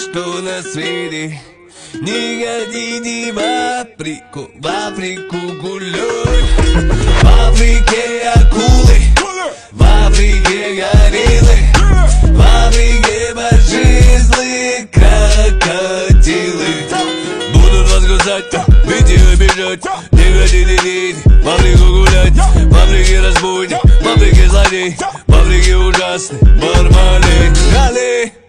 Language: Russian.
что на свете. Не гони в Африку гуляй. В Африке акулы, в Африке гориллы, в Африке большие злые крокодилы. Будут вас кусать, видео бежать. Не хотите дети, в Африку гулять. В Африке разбойник, в Африке злодей, в Африке ужасный бармалей.